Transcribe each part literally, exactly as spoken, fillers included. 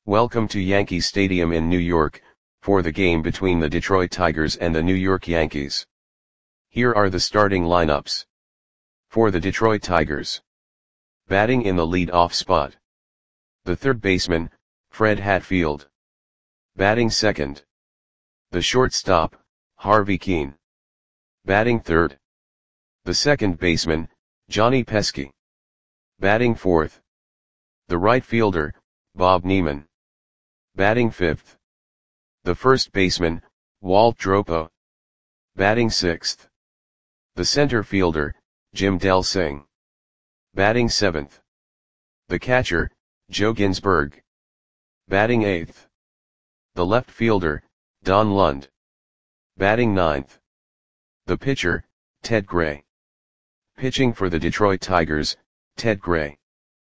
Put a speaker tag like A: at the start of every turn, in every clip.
A: Welcome to Yankee Stadium in New York, for the game between the Detroit Tigers and the New York Yankees. Here are the starting lineups. For the Detroit Tigers. Batting in the lead-off spot. The third baseman, Fred Hatfield. Batting second. The shortstop, Harvey Kuenn. Batting third. The second baseman, Johnny Pesky. Batting fourth. The right fielder, Bob Niemann. Batting fifth. The first baseman, Walt Dropo. Batting sixth. The center fielder, Jim Delsing. Batting seventh. The catcher, Joe Ginsberg. Batting eighth. The left fielder, Don Lund. Batting ninth. The pitcher, Ted Gray. Pitching for the Detroit Tigers, Ted Gray.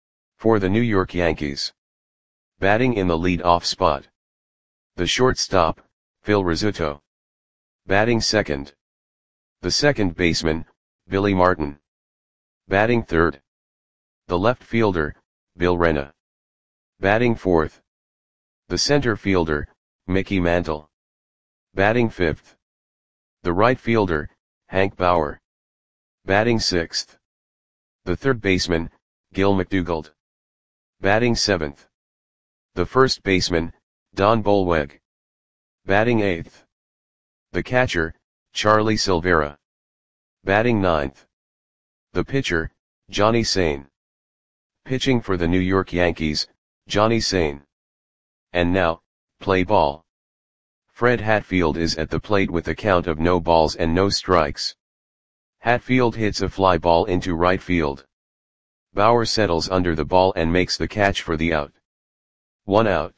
A: For the New York Yankees. Batting in the lead-off spot. The shortstop, Phil Rizzuto. Batting second. The second baseman, Billy Martin. Batting third. The left fielder, Bill Rena. Batting fourth. The center fielder, Mickey Mantle. Batting fifth. The right fielder, Hank Bauer. Batting sixth. The third baseman, Gil McDougald. Batting seventh. The first baseman, Don Bolweg. Batting eighth. The catcher, Charlie Silvera. Batting ninth. The pitcher, Johnny Sain. Pitching for the New York Yankees, Johnny Sain. And now, play ball. Fred Hatfield is at the plate with a count of no balls and no strikes. Hatfield hits a fly ball into right field. Bauer settles under the ball and makes the catch for the out. One out.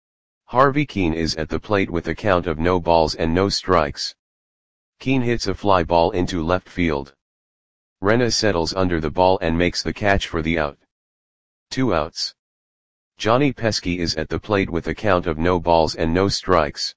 A: Harvey Kuenn is at the plate with a count of no balls and no strikes. Kuenn hits a fly ball into left field. Rena settles under the ball and makes the catch for the out. Two outs. Johnny Pesky is at the plate with a count of no balls and no strikes.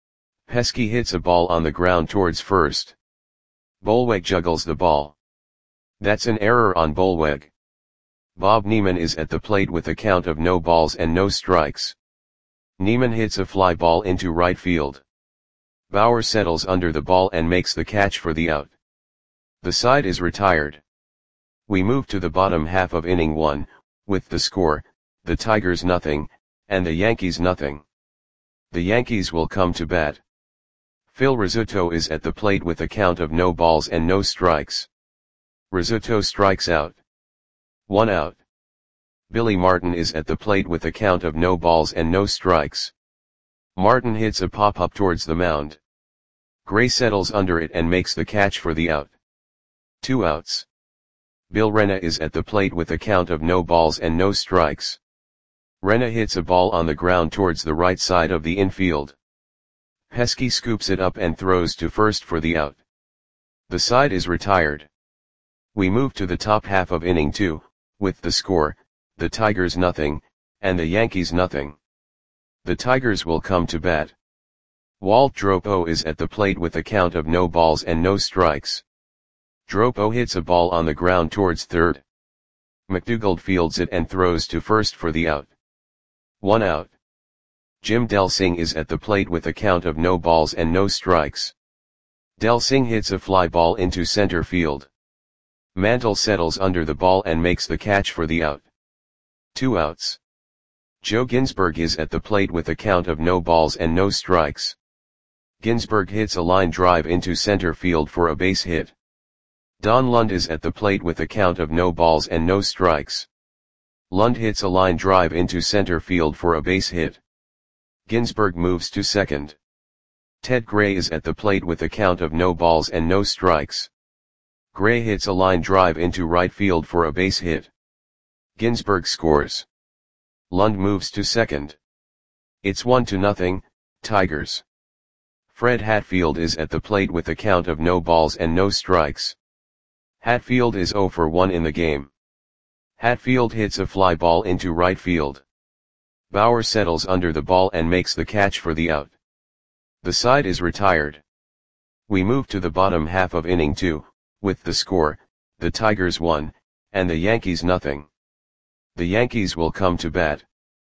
A: Pesky hits a ball on the ground towards first. Bolweg juggles the ball. That's an error on Bolweg. Bob Niemann is at the plate with a count of no balls and no strikes. Niemann hits a fly ball into right field. Bauer settles under the ball and makes the catch for the out. The side is retired. We move to the bottom half of inning one, with the score, the Tigers nothing, and the Yankees nothing. The Yankees will come to bat. Phil Rizzuto is at the plate with a count of no balls and no strikes. Rizzuto strikes out. One out. Billy Martin is at the plate with a count of no balls and no strikes. Martin hits a pop-up towards the mound. Gray settles under it and makes the catch for the out. Two outs. Bill Rena is at the plate with a count of no balls and no strikes. Rena hits a ball on the ground towards the right side of the infield. Pesky scoops it up and throws to first for the out. The side is retired. We move to the top half of inning two, with the score, the Tigers nothing, and the Yankees nothing. The Tigers will come to bat. Walt Dropo is at the plate with a count of no balls and no strikes. Dropo hits a ball on the ground towards third. McDougald fields it and throws to first for the out. One out. Jim Delsing is at the plate with a count of no balls and no strikes. Delsing hits a fly ball into center field. Mantle settles under the ball and makes the catch for the out. Two outs. Joe Ginsberg is at the plate with a count of no balls and no strikes. Ginsberg hits a line drive into center field for a base hit. Don Lund is at the plate with a count of no balls and no strikes. Lund hits a line drive into center field for a base hit. Ginsberg moves to second. Ted Gray is at the plate with a count of no balls and no strikes. Gray hits a line drive into right field for a base hit. Ginsberg scores. Lund moves to second. It's one to nothing, Tigers. Fred Hatfield is at the plate with a count of no balls and no strikes. Hatfield is zero for one in the game. Hatfield hits a fly ball into right field. Bauer settles under the ball and makes the catch for the out. The side is retired. We move to the bottom half of inning two, with the score, the Tigers one, and the Yankees nothing. The Yankees will come to bat.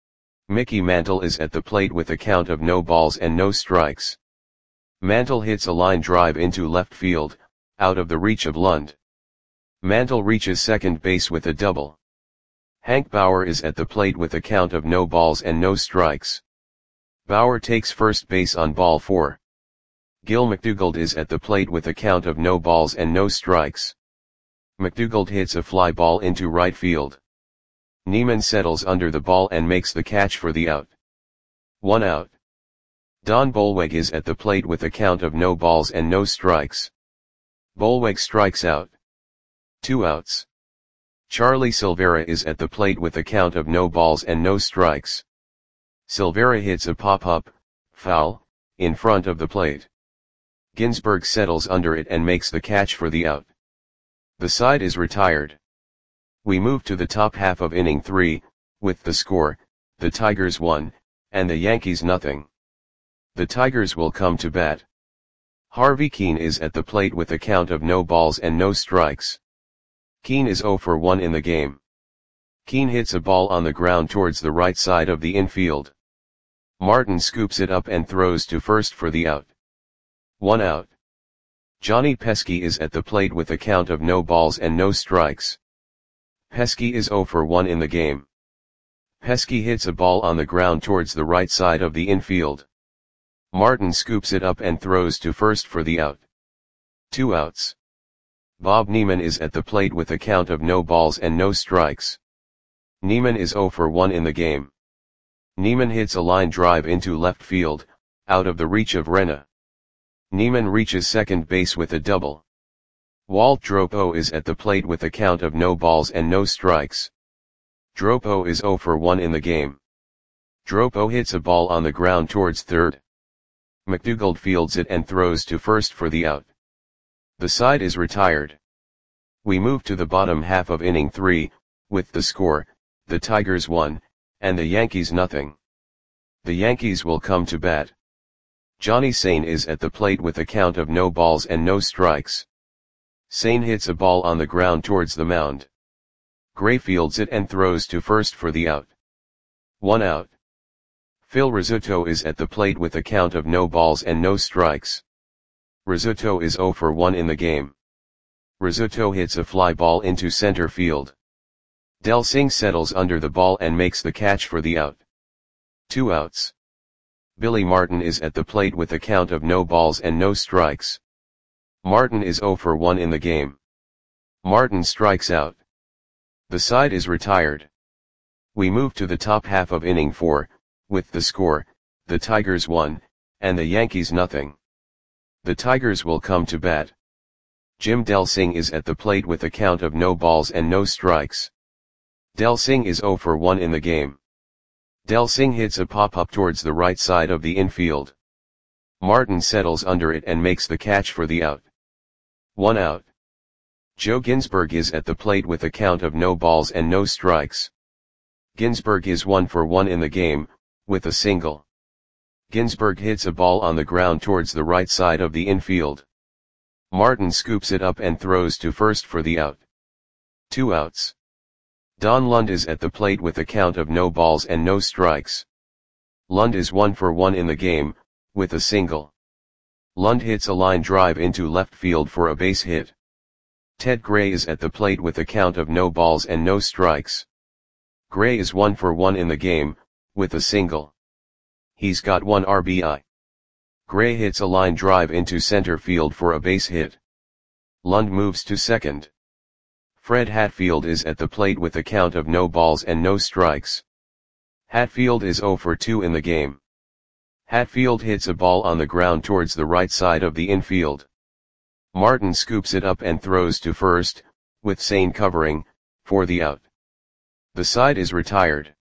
A: Mickey Mantle is at the plate with a count of no balls and no strikes. Mantle hits a line drive into left field, out of the reach of Lund. Mantle reaches second base with a double. Hank Bauer is at the plate with a count of no balls and no strikes. Bauer takes first base on ball four. Gil McDougald is at the plate with a count of no balls and no strikes. McDougald hits a fly ball into right field. Neiman settles under the ball and makes the catch for the out. One out. Don Bolweg is at the plate with a count of no balls and no strikes. Bolweg strikes out. Two outs. Charlie Silvera is at the plate with a count of no balls and no strikes. Silvera hits a pop-up, foul, in front of the plate. Ginsberg settles under it and makes the catch for the out. The side is retired. We move to the top half of inning three, with the score, the Tigers one, and the Yankees nothing. The Tigers will come to bat. Harvey Kuenn is at the plate with a count of no balls and no strikes. Kuenn is zero for one in the game. Kuenn hits a ball on the ground towards the right side of the infield. Martin scoops it up and throws to first for the out. One out. Johnny Pesky is at the plate with a count of no balls and no strikes. Pesky is zero for one in the game. Pesky hits a ball on the ground towards the right side of the infield. Martin scoops it up and throws to first for the out. Two outs. Bob Neiman is at the plate with a count of no balls and no strikes. Neiman is zero for one in the game. Neiman hits a line drive into left field, out of the reach of Renna. Neiman reaches second base with a double. Walt Dropo is at the plate with a count of no balls and no strikes. Dropo is zero for one in the game. Dropo hits a ball on the ground towards third. McDougald fields it and throws to first for the out. The side is retired. We move to the bottom half of inning three, with the score, the Tigers one, and the Yankees nothing. The Yankees will come to bat. Johnny Sain is at the plate with a count of no balls and no strikes. Sain hits a ball on the ground towards the mound. Gray fields it and throws to first for the out. One out. Phil Rizzuto is at the plate with a count of no balls and no strikes. Rizzuto is zero for one in the game. Rizzuto hits a fly ball into center field. Del Singh settles under the ball and makes the catch for the out. Two outs. Billy Martin is at the plate with a count of no balls and no strikes. Martin is zero for one in the game. Martin strikes out. The side is retired. We move to the top half of inning four, with the score, the Tigers one, and the Yankees nothing. The Tigers will come to bat. Jim Del Singh is at the plate with a count of no balls and no strikes. Del Singh is zero for one in the game. Del Singh hits a pop-up towards the right side of the infield. Martin settles under it and makes the catch for the out. One out. Joe Ginsberg is at the plate with a count of no balls and no strikes. Ginsberg is one for one in the game, with a single. Ginsberg hits a ball on the ground towards the right side of the infield. Martin scoops it up and throws to first for the out. Two outs. Don Lund is at the plate with a count of no balls and no strikes. Lund is one for one in the game, with a single. Lund hits a line drive into left field for a base hit. Ted Gray is at the plate with a count of no balls and no strikes. Gray is one for one in the game, with a single. He's got one R B I. Gray hits a line drive into center field for a base hit. Lund moves to second. Fred Hatfield is at the plate with a count of no balls and no strikes. Hatfield is zero for two in the game. Hatfield hits a ball on the ground towards the right side of the infield. Martin scoops it up and throws to first, with Sain covering, for the out. The side is retired.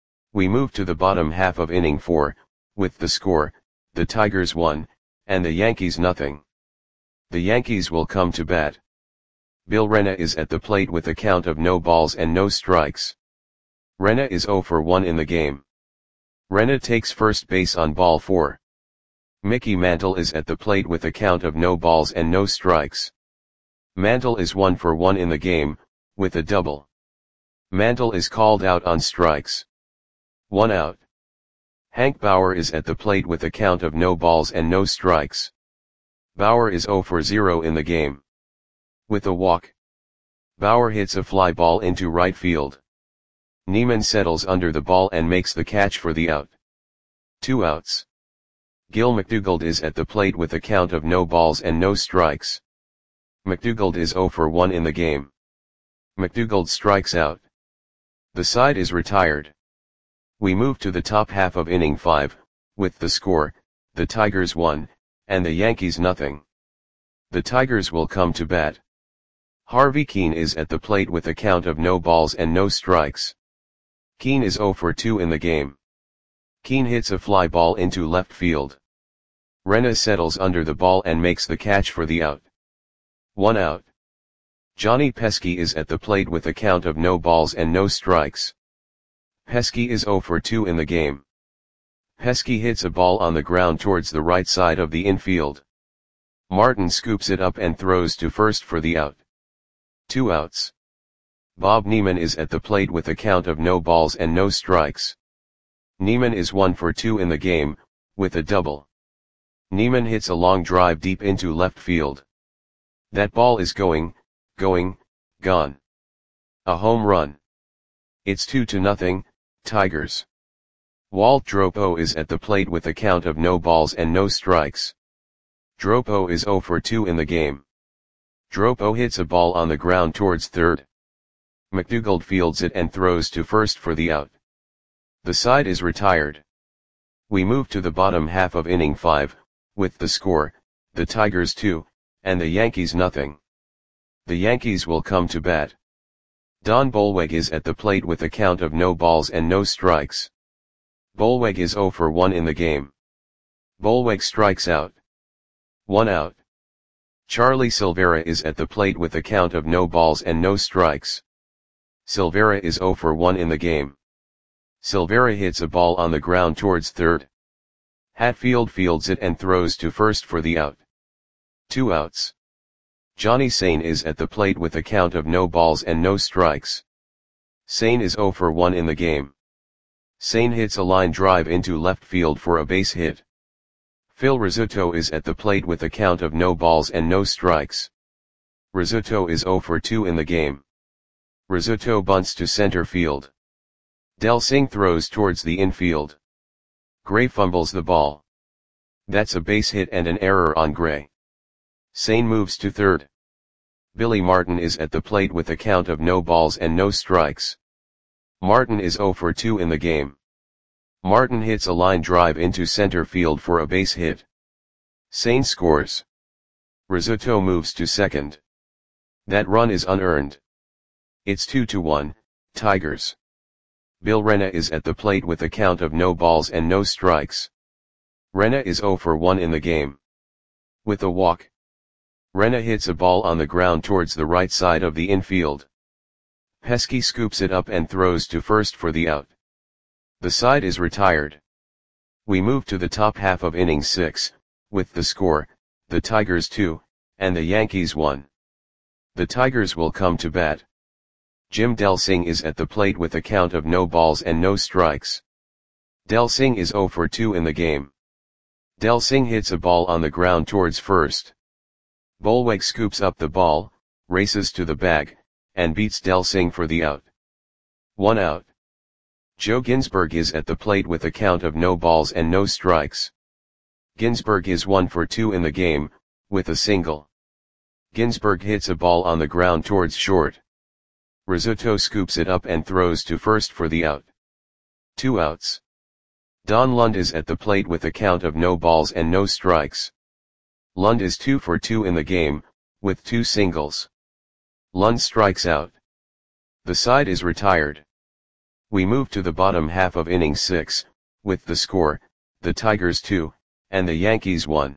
A: We move to the bottom half of inning four, with the score, the Tigers one, and the Yankees nothing. The Yankees will come to bat. Bill Renna is at the plate with a count of no balls and no strikes. Renna is zero for one in the game. Renna takes first base on ball four. Mickey Mantle is at the plate with a count of no balls and no strikes. Mantle is one for one in the game, with a double. Mantle is called out on strikes. One out. Hank Bauer is at the plate with a count of no balls and no strikes. Bauer is zero for zero in the game. With a walk, Bauer hits a fly ball into right field. Neiman settles under the ball and makes the catch for the out. Two outs. Gil McDougald is at the plate with a count of no balls and no strikes. McDougald is zero for one in the game. McDougald strikes out. The side is retired. We move to the top half of inning five, with the score, the Tigers one, and the Yankees nothing. The Tigers will come to bat. Harvey Kuenn is at the plate with a count of no balls and no strikes. Kuenn is zero for two in the game. Kuenn hits a fly ball into left field. Rena settles under the ball and makes the catch for the out. One out. Johnny Pesky is at the plate with a count of no balls and no strikes. Pesky is zero for two in the game. Pesky hits a ball on the ground towards the right side of the infield. Martin scoops it up and throws to first for the out. Two outs. Bob Neiman is at the plate with a count of no balls and no strikes. Neiman is one for two in the game, with a double. Neiman hits a long drive deep into left field. That ball is going, going, gone. A home run. It's two to nothing, Tigers. Walt Dropo is at the plate with a count of no balls and no strikes. Dropo is zero for two in the game. Dropo hits a ball on the ground towards third. McDougald fields it and throws to first for the out. The side is retired. We move to the bottom half of inning five, with the score, the Tigers two, and the Yankees nothing. The Yankees will come to bat. Don Bolweg is at the plate with a count of no balls and no strikes. Bolweg is zero for one in the game. Bolweg strikes out. One out. Charlie Silvera is at the plate with a count of no balls and no strikes. Silvera is zero for one in the game. Silvera hits a ball on the ground towards third. Hatfield fields it and throws to first for the out. Two outs. Johnny Sain is at the plate with a count of no balls and no strikes. Sain is zero for one in the game. Sain hits a line drive into left field for a base hit. Phil Rizzuto is at the plate with a count of no balls and no strikes. Rizzuto is zero for two in the game. Rizzuto bunts to center field. Del Singh throws towards the infield. Gray fumbles the ball. That's a base hit and an error on Gray. Sain moves to third. Billy Martin is at the plate with a count of no balls and no strikes. Martin is zero for two in the game. Martin hits a line drive into center field for a base hit. Sain scores. Rizzuto moves to second. That run is unearned. It's two to one, Tigers. Bill Rena is at the plate with a count of no balls and no strikes. Rena is zero for one in the game. With a walk, Rena hits a ball on the ground towards the right side of the infield. Pesky scoops it up and throws to first for the out. The side is retired. We move to the top half of inning six, with the score, the Tigers two, and the Yankees one. The Tigers will come to bat. Jim Del Singh is at the plate with a count of no balls and no strikes. Del Singh is zero for two in the game. Del Singh hits a ball on the ground towards first. Bolweg scoops up the ball, races to the bag, and beats Del Singh for the out. One out. Joe Ginsberg is at the plate with a count of no balls and no strikes. Ginsberg is one for two in the game, with a single. Ginsberg hits a ball on the ground towards short. Rizzuto scoops it up and throws to first for the out. Two outs. Don Lund is at the plate with a count of no balls and no strikes. Lund is two for two in the game, with two singles. Lund strikes out. The side is retired. We move to the bottom half of inning six, with the score, the Tigers two, and the Yankees one.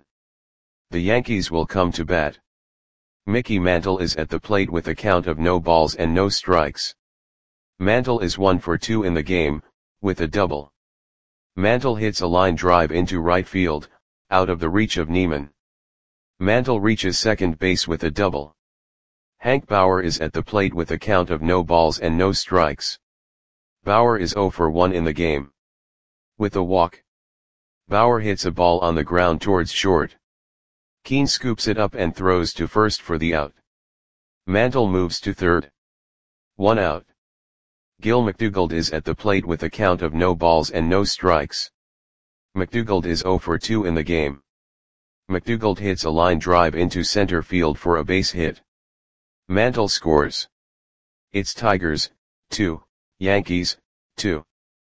A: The Yankees will come to bat. Mickey Mantle is at the plate with a count of no balls and no strikes. Mantle is one for two in the game, with a double. Mantle hits a line drive into right field, out of the reach of Neiman. Mantle reaches second base with a double. Hank Bauer is at the plate with a count of no balls and no strikes. Bauer is zero for one in the game. With a walk, Bauer hits a ball on the ground towards short. Keane scoops it up and throws to first for the out. Mantle moves to third. One out. Gil McDougald is at the plate with a count of no balls and no strikes. McDougald is zero for two in the game. McDougald hits a line drive into center field for a base hit. Mantle scores. It's Tigers, two, Yankees, two.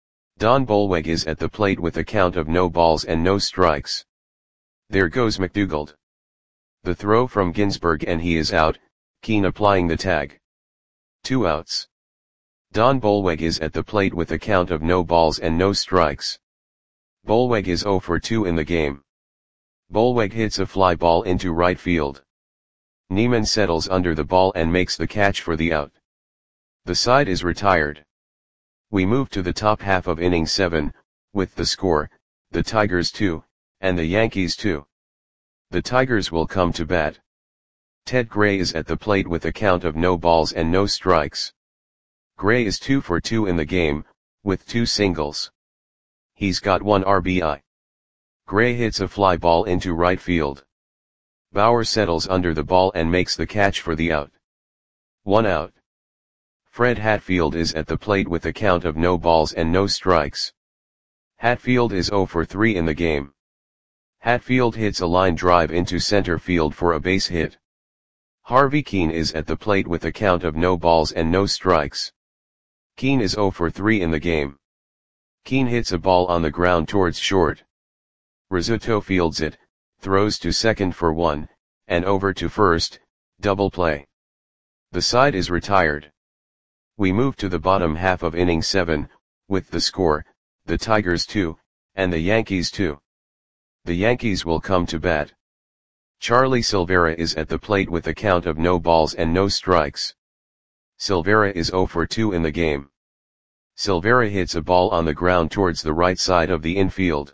A: Don Bolweg is at the plate with a count of no balls and no strikes. There goes McDougald. The throw from Ginsberg and he is out, Keane applying the tag. Two outs. Don Bolweg is at the plate with a count of no balls and no strikes. Bolweg is zero for two in the game. Bolweg hits a fly ball into right field. Neiman settles under the ball and makes the catch for the out. The side is retired. We move to the top half of inning seven, with the score, the Tigers two, and the Yankees two. The Tigers will come to bat. Ted Gray is at the plate with a count of no balls and no strikes. Gray is two for two in the game, with two singles. He's got one R B I. Gray hits a fly ball into right field. Bauer settles under the ball and makes the catch for the out. One out. Fred Hatfield is at the plate with a count of no balls and no strikes. Hatfield is zero for three in the game. Hatfield hits a line drive into center field for a base hit. Harvey Keane is at the plate with a count of no balls and no strikes. Keane is zero for three in the game. Keane hits a ball on the ground towards short. Rizzuto fields it, throws to second for one, and over to first, double play. The side is retired. We move to the bottom half of inning seven, with the score, the Tigers two, and the Yankees two. The Yankees will come to bat. Charlie Silvera is at the plate with a count of no balls and no strikes. Silvera is zero for two in the game. Silvera hits a ball on the ground towards the right side of the infield.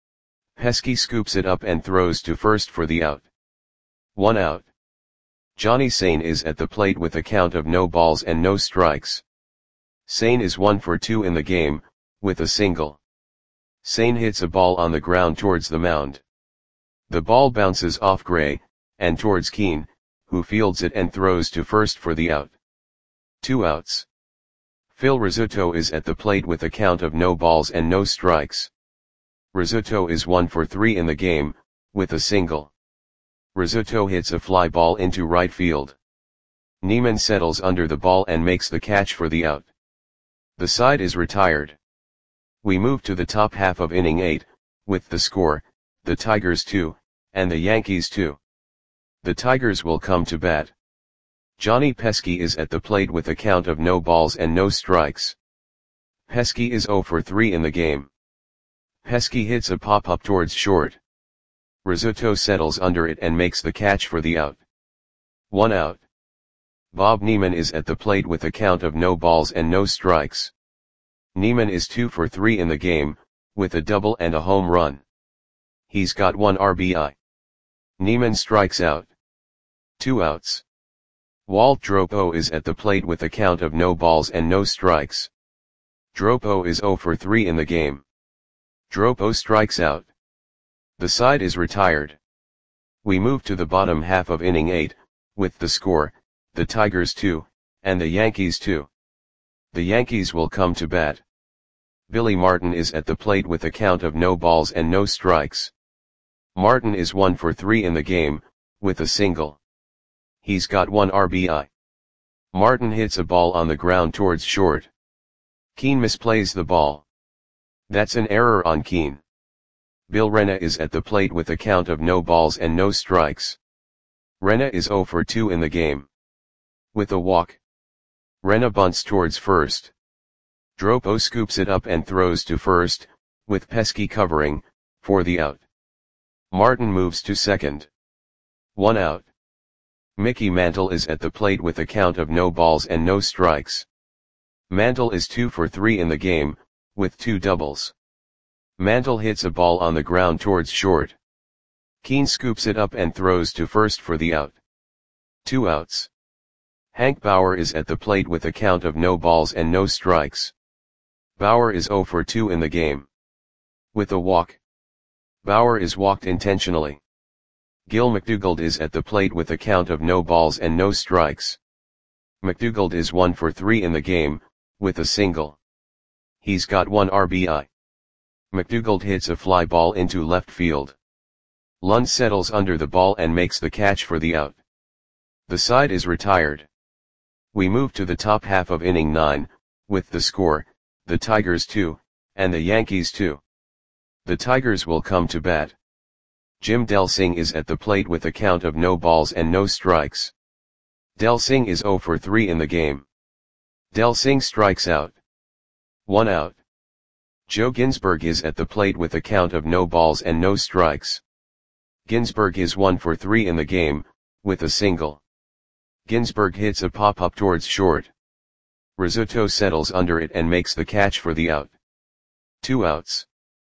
A: Pesky scoops it up and throws to first for the out. One out. Johnny Sain is at the plate with a count of no balls and no strikes. Sain is one for two in the game, with a single. Sain hits a ball on the ground towards the mound. The ball bounces off Gray, and towards Keane, who fields it and throws to first for the out. Two outs. Phil Rizzuto is at the plate with a count of no balls and no strikes. Rizzuto is one for three in the game, with a single. Rizzuto hits a fly ball into right field. Neiman settles under the ball and makes the catch for the out. The side is retired. We move to the top half of inning eight, with the score, the Tigers two, and the Yankees two. The Tigers will come to bat. Johnny Pesky is at the plate with a count of no balls and no strikes. Pesky is zero for three in the game. Pesky hits a pop-up towards short. Rizzuto settles under it and makes the catch for the out. One out. Bob Neiman is at the plate with a count of no balls and no strikes. Neiman is two for three in the game, with a double and a home run. He's got one R B I. Neiman strikes out. Two outs. Walt Dropo is at the plate with a count of no balls and no strikes. Dropo is zero for three in the game. Dropo strikes out. The side is retired. We move to the bottom half of inning eight, with the score, the Tigers two, and the Yankees two. The Yankees will come to bat. Billy Martin is at the plate with a count of no balls and no strikes. Martin is one for three in the game, with a single. He's got one R B I. Martin hits a ball on the ground towards short. Keane misplays the ball. That's an error on Keane. Bill Rena is at the plate with a count of no balls and no strikes. Rena is zero for two in the game. With a walk. Rena bunts towards first. Dropo scoops it up and throws to first, with Pesky covering, for the out. Martin moves to second. One out. Mickey Mantle is at the plate with a count of no balls and no strikes. Mantle is two for three in the game, with two doubles. Mantle hits a ball on the ground towards short. Keane scoops it up and throws to first for the out. Two outs. Hank Bauer is at the plate with a count of no balls and no strikes. Bauer is zero for two in the game. With a walk. Bauer is walked intentionally. Gil McDougald is at the plate with a count of no balls and no strikes. McDougald is one for three in the game, with a single. He's got one R B I. McDougald hits a fly ball into left field. Lund settles under the ball and makes the catch for the out. The side is retired. We move to the top half of inning nine, with the score, the Tigers two, and the Yankees two. The Tigers will come to bat. Jim Delsing is at the plate with a count of no balls and no strikes. Delsing is zero for three in the game. Delsing strikes out. One out. Joe Ginsberg is at the plate with a count of no balls and no strikes. Ginsberg is one for three in the game, with a single. Ginsberg hits a pop-up towards short. Rizzuto settles under it and makes the catch for the out. Two outs.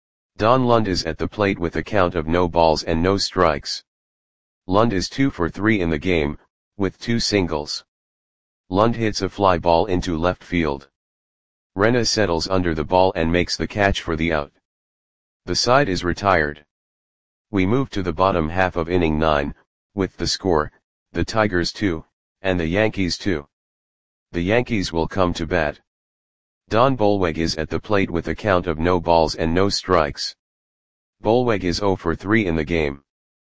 A: Don Lund is at the plate with a count of no balls and no strikes. Lund is two for three in the game, with two singles. Lund hits a fly ball into left field. Renna settles under the ball and makes the catch for the out. The side is retired. We move to the bottom half of inning nine, with the score, the Tigers two, and the Yankees two. The Yankees will come to bat. Don Bolweg is at the plate with a count of no balls and no strikes. Bolweg is zero for three in the game.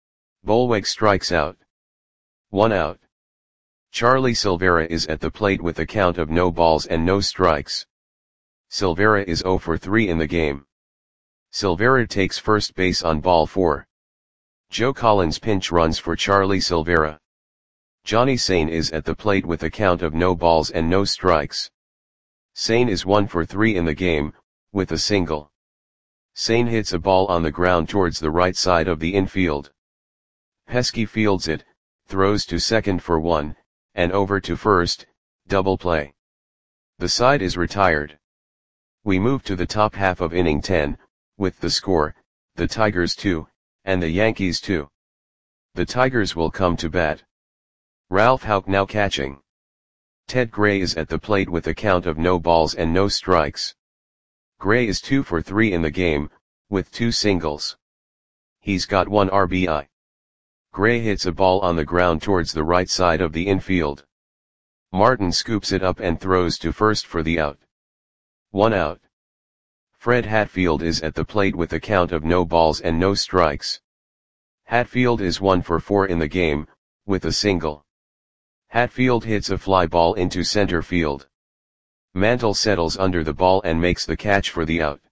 A: Bolweg strikes out. One out. Charlie Silvera is at the plate with a count of no balls and no strikes. Silvera is zero for three in the game. Silvera takes first base on ball four. Joe Collins pinch runs for Charlie Silvera. Johnny Sane is at the plate with a count of no balls and no strikes. Sane is one for three in the game, with a single. Sane hits a ball on the ground towards the right side of the infield. Pesky fields it, throws to second for one, and over to first, double play. The side is retired. We move to the top half of inning ten, with the score, the Tigers two, and the Yankees two. The Tigers will come to bat. Ralph Houck now catching. Ted Gray is at the plate with a count of no balls and no strikes. Gray is two for three in the game, with two singles. He's got one R B I. Gray hits a ball on the ground towards the right side of the infield. Martin scoops it up and throws to first for the out. One out. Fred Hatfield is at the plate with a count of no balls and no strikes. Hatfield is one for four in the game, with a single. Hatfield hits a fly ball into center field. Mantle settles under the ball and makes the catch for the out.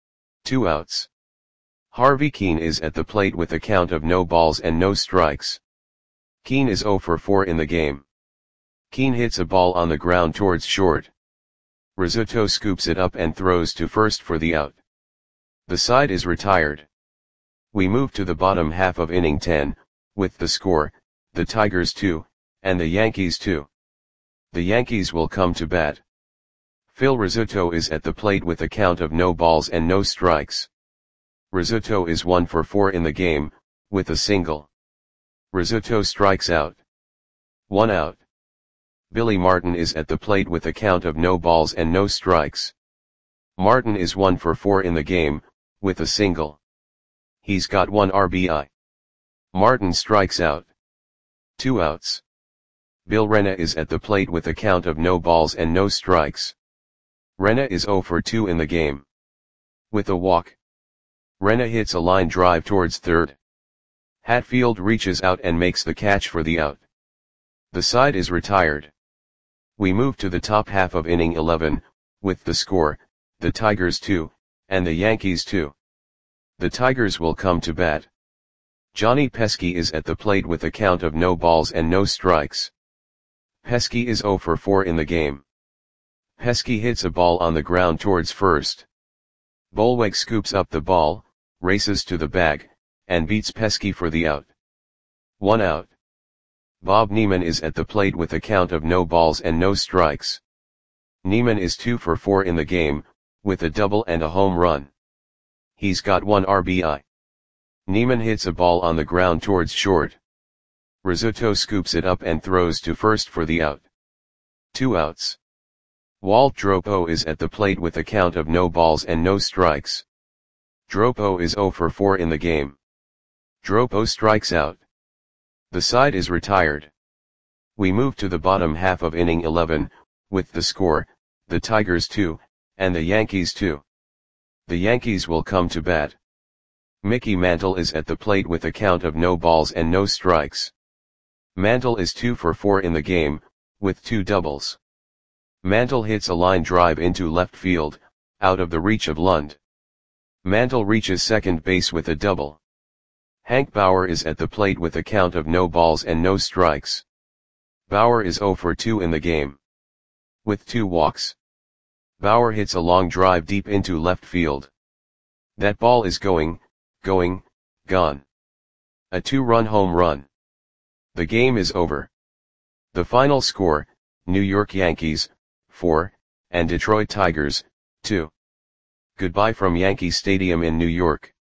A: Two outs. Harvey Keene is at the plate with a count of no balls and no strikes. Keene is zero for four in the game. Keene hits a ball on the ground towards short. Rizzuto scoops it up and throws to first for the out. The side is retired. We move to the bottom half of inning ten, with the score, the Tigers two, and the Yankees two. The Yankees will come to bat. Phil Rizzuto is at the plate with a count of no balls and no strikes. Rizzuto is one for four in the game, with a single. Rizzuto strikes out. One out. Billy Martin is at the plate with a count of no balls and no strikes. Martin is one for four in the game, with a single. He's got one R B I. Martin strikes out. Two outs. Bill Renna is at the plate with a count of no balls and no strikes. Renna is zero for two in the game. With a walk. Renna hits a line drive towards third. Hatfield reaches out and makes the catch for the out. The side is retired. We move to the top half of inning eleven, with the score, the Tigers two, and the Yankees two. The Tigers will come to bat. Johnny Pesky is at the plate with a count of no balls and no strikes. Pesky is zero for four in the game. Pesky hits a ball on the ground towards first. Bolweg scoops up the ball, races to the bag, and beats Pesky for the out. One out. Bob Neiman is at the plate with a count of no balls and no strikes. Neiman is two for four in the game, with a double and a home run. He's got one R B I. Neiman hits a ball on the ground towards short. Rizzuto scoops it up and throws to first for the out. Two outs. Walt Dropo is at the plate with a count of no balls and no strikes. Dropo is zero for four in the game. Dropo strikes out. The side is retired. We move to the bottom half of inning eleven, with the score, the Tigers two, and the Yankees two. The Yankees will come to bat. Mickey Mantle is at the plate with a count of no balls and no strikes. Mantle is two for four in the game, with two doubles. Mantle hits a line drive into left field, out of the reach of Lund. Mantle reaches second base with a double. Hank Bauer is at the plate with a count of no balls and no strikes. Bauer is zero for two in the game, with two walks. Bauer hits a long drive deep into left field. That ball is going, going, gone. A two-run home run. The game is over. The final score, New York Yankees, four, and Detroit Tigers, two. Goodbye from Yankee Stadium in New York.